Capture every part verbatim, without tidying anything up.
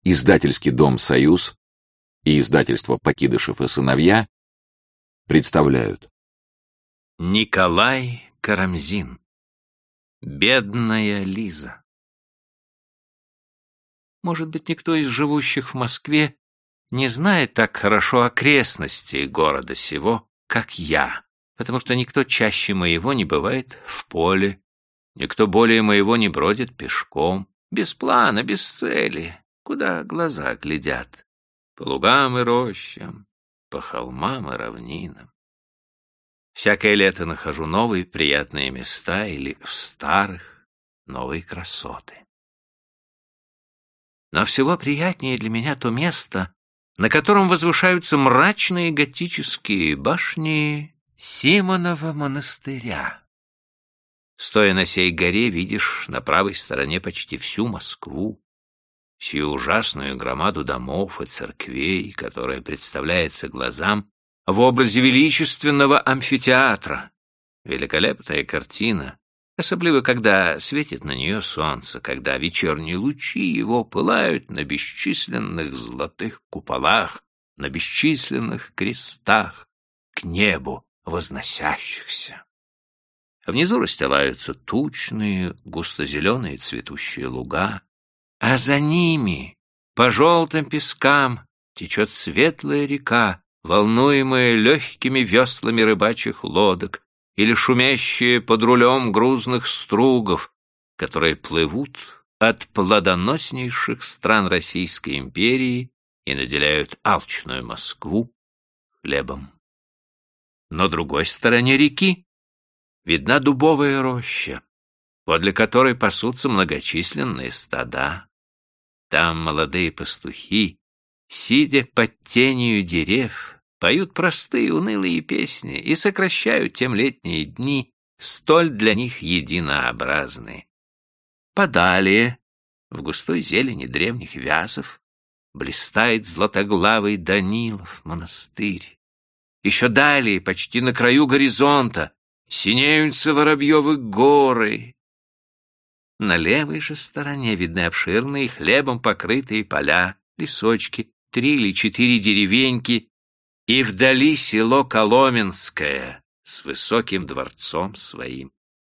Издательский дом «Союз» и издательство «Покидышев и сыновья» представляют. Николай Карамзин. Бедная Лиза. Может быть, никто из живущих в Москве не знает так хорошо окрестностей города сего, как я, потому что никто чаще моего не бывает в поле, никто более моего не бродит пешком, без плана, без цели, куда глаза глядят, по лугам и рощам, по холмам и равнинам. Всякое лето нахожу новые приятные места или в старых новые красоты. Но всего приятнее для меня то место, на котором возвышаются мрачные готические башни Симонова монастыря. Стоя на сей горе, видишь на правой стороне почти всю Москву, сию ужасную громаду домов и церквей, которая представляется глазам в образе величественного амфитеатра. Великолепная картина, особливо когда светит на нее солнце, когда вечерние лучи его пылают на бесчисленных золотых куполах, на бесчисленных крестах, к небу возносящихся. Внизу расстилаются тучные, густо-зеленые цветущие луга, а за ними, по желтым пескам, течет светлая река, волнуемая легкими веслами рыбачьих лодок или шумящие под рулем грузных стругов, которые плывут от плодоноснейших стран Российской империи и наделяют алчную Москву хлебом. На другой стороне реки видна дубовая роща, подле которой пасутся многочисленные стада. Там молодые пастухи, сидя под тенью дерев, поют простые унылые песни и сокращают тем летние дни, столь для них единообразные. Подалее, в густой зелени древних вязов, блистает златоглавый Данилов монастырь. Еще далее, почти на краю горизонта, синеются Воробьевы горы. На левой же стороне видны обширные хлебом покрытые поля, лесочки, три или четыре деревеньки, и вдали село Коломенское с высоким дворцом своим.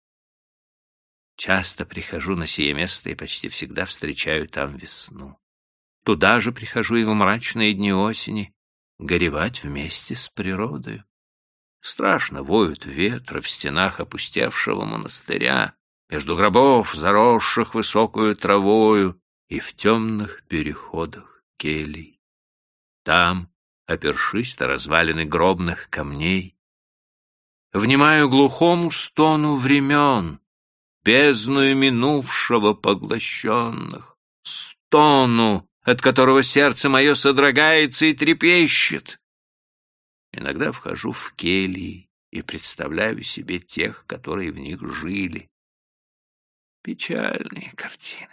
Часто прихожу на сие место и почти всегда встречаю там весну. Туда же прихожу и в мрачные дни осени горевать вместе с природою. Страшно воют ветры в стенах опустевшего монастыря, между гробов, заросших высокою травою, и в темных переходах келий. Там, опершись на развалины гробных камней, внимаю глухому стону времен, бездную минувшего поглощенных, стону, от которого сердце мое содрогается и трепещет. Иногда вхожу в кельи и представляю себе тех, которые в них жили. Печальные картины.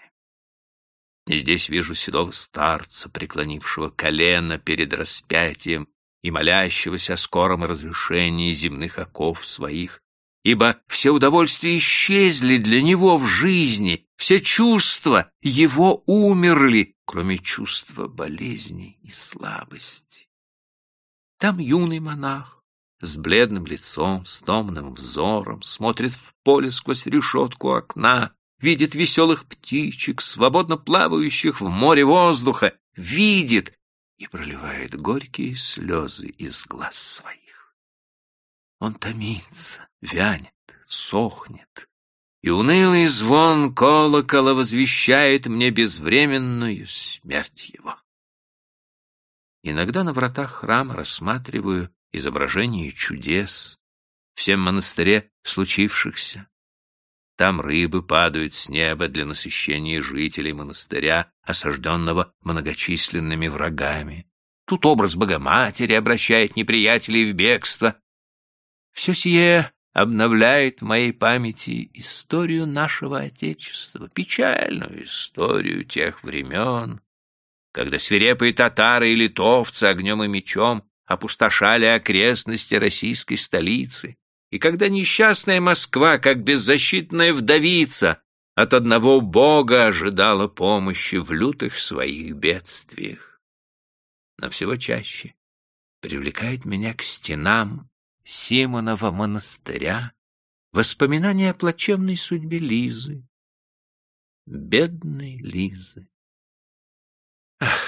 И здесь вижу седого старца, преклонившего колено перед распятием и молящегося о скором разрешении земных оков своих, ибо все удовольствия исчезли для него в жизни, все чувства его умерли, кроме чувства болезни и слабости. Там юный монах с бледным лицом, с томным взором смотрит в поле сквозь решетку окна, видит веселых птичек, свободно плавающих в море воздуха, видит и проливает горькие слезы из глаз своих. Он томится, вянет, сохнет, и унылый звон колокола возвещает мне безвременную смерть его. Иногда на вратах храма рассматриваю изображение чудес, всем монастыре случившихся. Там рыбы падают с неба для насыщения жителей монастыря, осажденного многочисленными врагами. Тут образ Богоматери обращает неприятелей в бегство. Все сие обновляет в моей памяти историю нашего Отечества, печальную историю тех времен, когда свирепые татары и литовцы огнем и мечом опустошали окрестности российской столицы, и когда несчастная Москва, как беззащитная вдовица, от одного Бога ожидала помощи в лютых своих бедствиях. Но всего чаще привлекает меня к стенам Симонова монастыря воспоминания о плачевной судьбе Лизы. Бедной Лизы. Ах,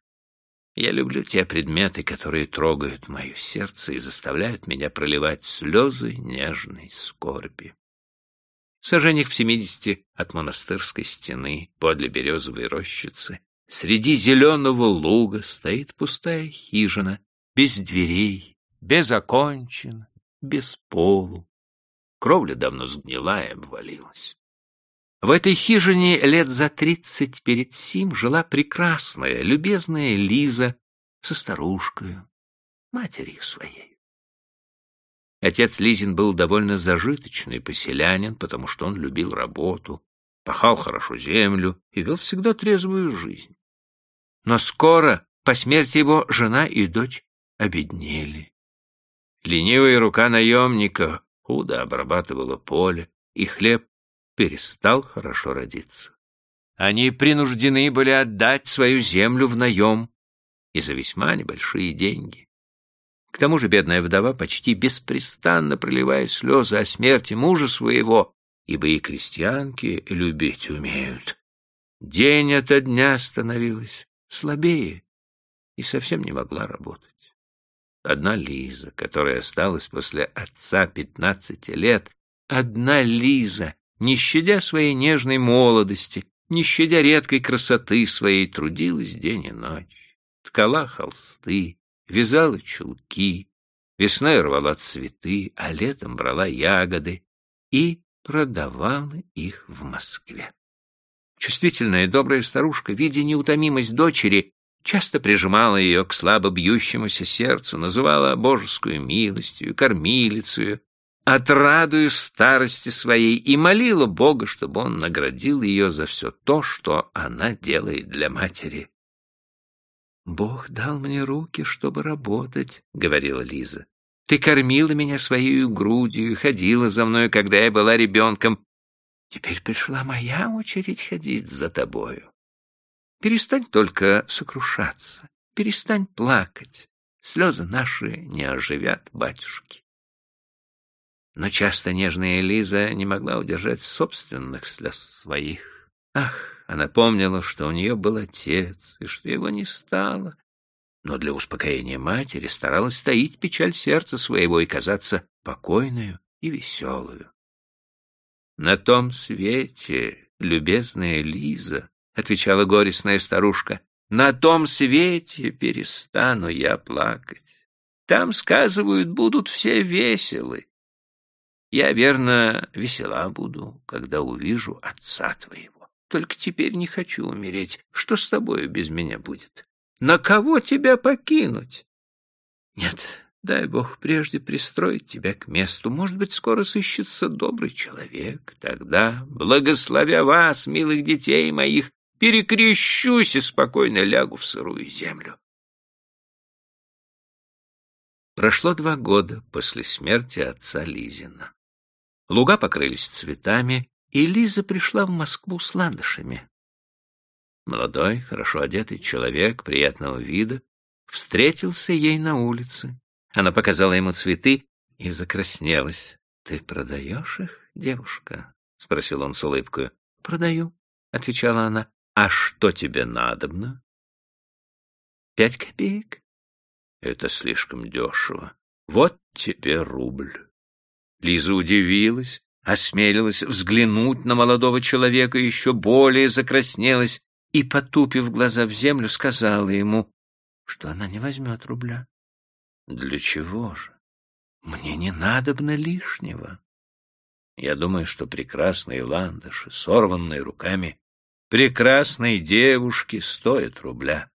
я люблю те предметы, которые трогают мое сердце и заставляют меня проливать слезы нежной скорби. Саженях в семидесяти от монастырской стены, подле березовой рощицы, среди зеленого луга стоит пустая хижина, без дверей, без окончин, без полу. Кровля давно сгнила и обвалилась. В этой хижине лет за тридцать перед сим жила прекрасная, любезная Лиза со старушкой, матерью своей. Отец Лизин был довольно зажиточный поселянин, потому что он любил работу, пахал хорошо землю и вел всегда трезвую жизнь. Но скоро, по смерти его, жена и дочь обеднели. Ленивая рука наемника худо обрабатывала поле, и хлеб перестал хорошо родиться. Они принуждены были отдать свою землю в наем и за весьма небольшие деньги. К тому же бедная вдова, почти беспрестанно проливая слезы о смерти мужа своего, ибо и крестьянки любить умеют, день ото дня становилась слабее и совсем не могла работать. Одна Лиза, которая осталась после отца пятнадцати лет, одна Лиза, не щадя своей нежной молодости, не щадя редкой красоты своей, трудилась день и ночь, ткала холсты, вязала чулки, весной рвала цветы, а летом брала ягоды и продавала их в Москве. Чувствительная и добрая старушка, видя неутомимость дочери, часто прижимала ее к слабо бьющемуся сердцу, называла божескую милостью, кормилицею, отрадую старости своей, и молила Бога, чтобы он наградил ее за все то, что она делает для матери. «Бог дал мне руки, чтобы работать», — говорила Лиза. «Ты кормила меня своей грудью и ходила за мной, когда я была ребенком. Теперь пришла моя очередь ходить за тобою. Перестань только сокрушаться, перестань плакать. Слезы наши не оживят батюшки». Но часто нежная Лиза не могла удержать собственных слез своих. Ах, она помнила, что у нее был отец, и что его не стало. Но для успокоения матери старалась таить печаль сердца своего и казаться покойную и веселую. «На том свете, любезная Лиза, — отвечала горестная старушка, — на том свете перестану я плакать. Там, сказывают, будут все веселы. Я, верно, весела буду, когда увижу отца твоего. Только теперь не хочу умереть. Что с тобою без меня будет? На кого тебя покинуть? Нет, дай Бог прежде пристроить тебя к месту. Может быть, скоро сыщется добрый человек. Тогда, благословя вас, милых детей моих, перекрещусь и спокойно лягу в сырую землю». Прошло два года после смерти отца Лизина. Луга покрылись цветами, и Лиза пришла в Москву с ландышами. Молодой, хорошо одетый человек приятного вида встретился ей на улице. Она показала ему цветы и закраснелась. — Ты продаешь их, девушка? — спросил он с улыбкой. — Продаю, — отвечала она. — А что тебе надобно? — Пять копеек. — Это слишком дешево. Вот тебе рубль. Лиза удивилась, осмелилась взглянуть на молодого человека, еще более закраснелась и, потупив глаза в землю, сказала ему, что она не возьмет рубля. — Для чего же? Мне не надобно лишнего. Я думаю, что прекрасные ландыши, сорванные руками прекрасной девушки, стоят рубля.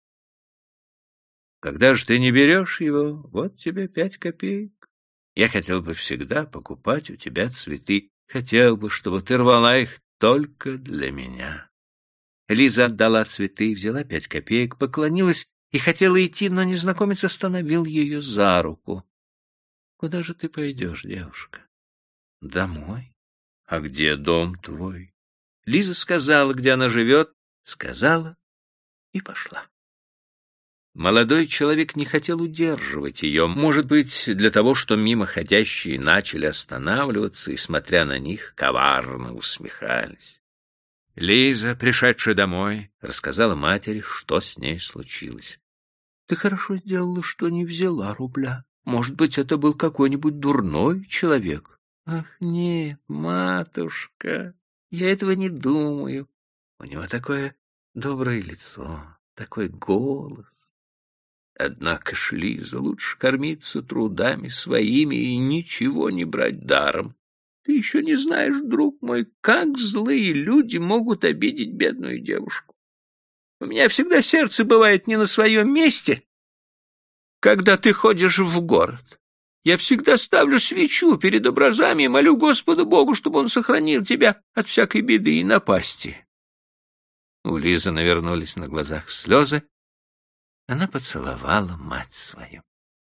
Когда же ты не берешь его, вот тебе пять копеек. Я хотел бы всегда покупать у тебя цветы, хотел бы, чтобы ты рвала их только для меня. Лиза отдала цветы, взяла пять копеек, поклонилась и хотела идти, но незнакомец остановил ее за руку. — Куда же ты пойдешь, девушка? — Домой. — А где дом твой? Лиза сказала, где она живет, сказала и пошла. Молодой человек не хотел удерживать ее, может быть, для того, что мимоходящие начали останавливаться и, смотря на них, коварно усмехались. Лиза, пришедшая домой, рассказала матери, что с ней случилось. — Ты хорошо сделала, что не взяла рубля. Может быть, это был какой-нибудь дурной человек. — Ах, нет, матушка, я этого не думаю. У него такое доброе лицо, такой голос. Однако ж, Лиза, лучше кормиться трудами своими и ничего не брать даром. Ты еще не знаешь, друг мой, как злые люди могут обидеть бедную девушку. У меня всегда сердце бывает не на своем месте, когда ты ходишь в город. Я всегда ставлю свечу перед образами и молю Господу Богу, чтобы он сохранил тебя от всякой беды и напасти. У Лизы навернулись на глазах слезы. Она поцеловала мать свою.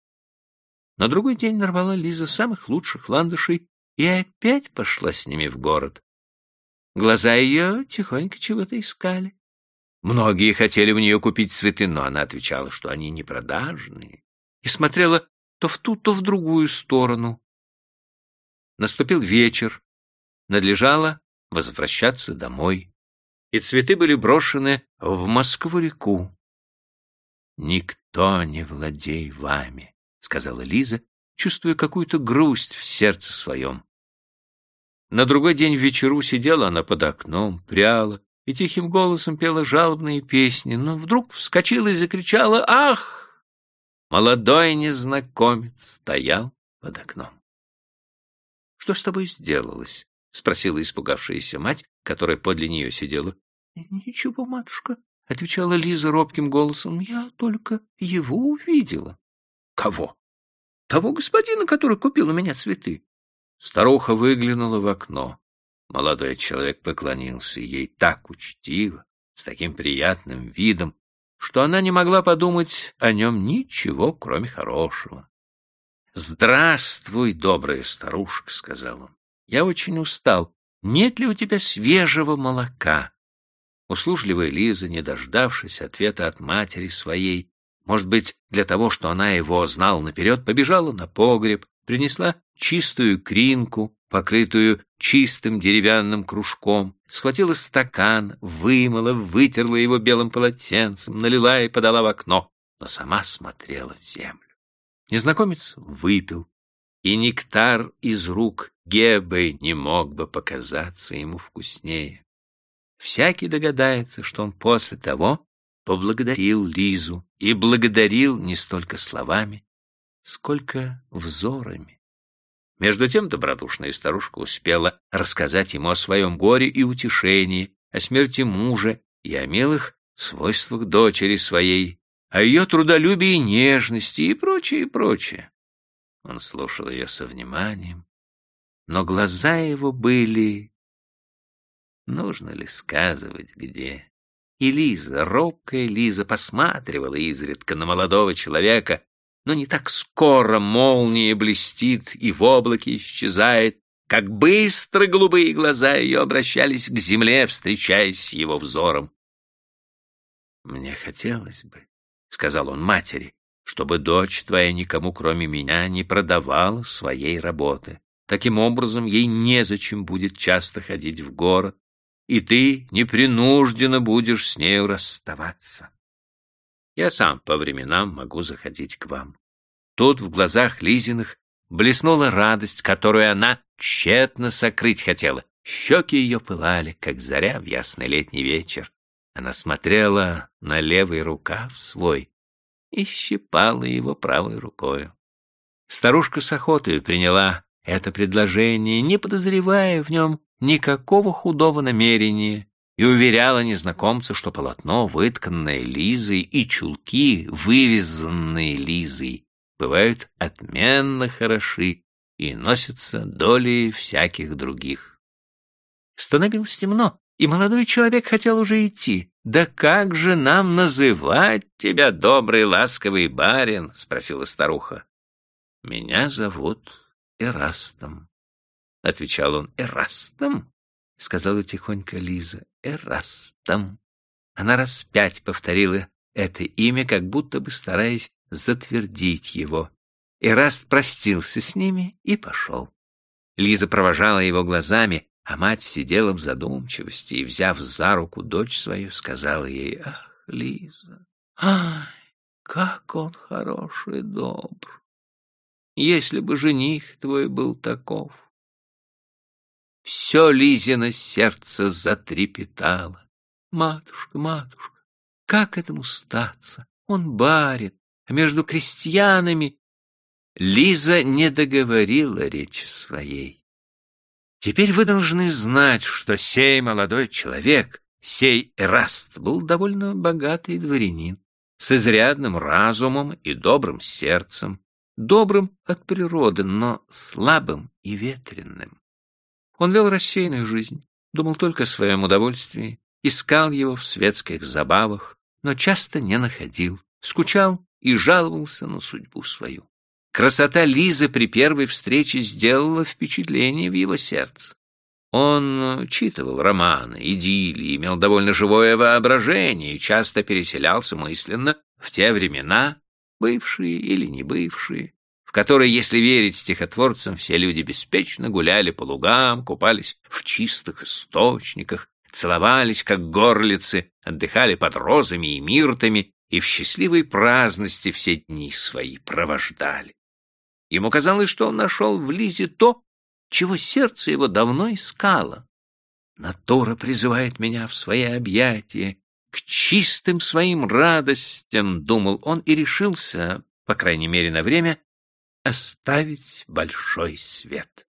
На другой день нарвала Лиза самых лучших ландышей и опять пошла с ними в город. Глаза ее тихонько чего-то искали. Многие хотели у нее купить цветы, но она отвечала, что они не продажные, и смотрела то в ту, то в другую сторону. Наступил вечер, надлежало возвращаться домой, и цветы были брошены в Москву-реку. «Никто не владей вами», — сказала Лиза, чувствуя какую-то грусть в сердце своем. На другой день в вечеру сидела она под окном, пряла и тихим голосом пела жалобные песни, но вдруг вскочила и закричала: «Ах!» Молодой незнакомец стоял под окном. «Что с тобой сделалось?» — спросила испугавшаяся мать, которая подле нее сидела. «Ничего, матушка», — отвечала Лиза робким голосом, — «я только его увидела». «Кого?» «Того господина, который купил у меня цветы». Старуха выглянула в окно. Молодой человек поклонился ей так учтиво, с таким приятным видом, что она не могла подумать о нем ничего, кроме хорошего. «Здравствуй, добрая старушка», — сказал он. «Я очень устал. Нет ли у тебя свежего молока?» Услужливая Лиза, не дождавшись ответа от матери своей, может быть, для того, что она его знала наперед, побежала на погреб, принесла чистую кринку, покрытую чистым деревянным кружком, схватила стакан, вымыла, вытерла его белым полотенцем, налила и подала в окно, но сама смотрела в землю. Незнакомец выпил, и нектар из рук Гебы не мог бы показаться ему вкуснее. Всякий догадается, что он после того поблагодарил Лизу, и благодарил не столько словами, сколько взорами. Между тем добродушная старушка успела рассказать ему о своем горе и утешении, о смерти мужа и о милых свойствах дочери своей, о ее трудолюбии и нежности и прочее, и прочее. Он слушал ее со вниманием, но глаза его были... Нужно ли сказывать, где? И Лиза, робкая Лиза, посматривала изредка на молодого человека, но не так скоро молния блестит и в облаке исчезает, как быстро голубые глаза ее обращались к земле, встречаясь с его взором. «Мне хотелось бы, — сказал он матери, — чтобы дочь твоя никому, кроме меня, не продавала своей работы. Таким образом, ей незачем будет часто ходить в город, и ты непринужденно будешь с нею расставаться. Я сам по временам могу заходить к вам». Тут в глазах Лизиных блеснула радость, которую она тщетно сокрыть хотела. Щеки ее пылали, как заря в ясный летний вечер. Она смотрела на левый рукав свой и щипала его правой рукою. Старушка с охотой приняла это предложение, не подозревая в нем никакого худого намерения, и уверяла незнакомца, что полотно, вытканное Лизой, и чулки, вывязанные Лизой, бывают отменно хороши и носятся долей всяких других. Становилось темно, и молодой человек хотел уже идти. «Да как же нам называть тебя, добрый ласковый барин?» — спросила старуха. «Меня зовут Эрастом», — отвечал он. «Эрастом? — сказала тихонько Лиза. — Эрастом. Она раз пять повторила это имя, как будто бы стараясь затвердить его. Эраст простился с ними и пошел. Лиза провожала его глазами, а мать сидела в задумчивости и, взяв за руку дочь свою, сказала ей: «Ах, Лиза, ай, как он хорош и добр! Если бы жених твой был таков!» Все Лизино сердце затрепетало. «Матушка, матушка, как этому статься? Он барин, а между крестьянами...» Лиза не договорила речи своей. Теперь вы должны знать, что сей молодой человек, сей Эраст, был довольно богатый дворянин, с изрядным разумом и добрым сердцем, добрым от природы, но слабым и ветреным. Он вел рассеянную жизнь, думал только о своем удовольствии, искал его в светских забавах, но часто не находил, скучал и жаловался на судьбу свою. Красота Лизы при первой встрече сделала впечатление в его сердце. Он читывал романы, идиллии, имел довольно живое воображение и часто переселялся мысленно в те времена, бывшие или не бывшие, в которые, если верить стихотворцам, все люди беспечно гуляли по лугам, купались в чистых источниках, целовались, как горлицы, отдыхали под розами и миртами и в счастливой праздности все дни свои провождали. Ему казалось, что он нашел в Лизе то, чего сердце его давно искало. Натура призывает меня в свои объятия, к чистым своим радостям, думал он, и решился, по крайней мере на время, оставить большой свет.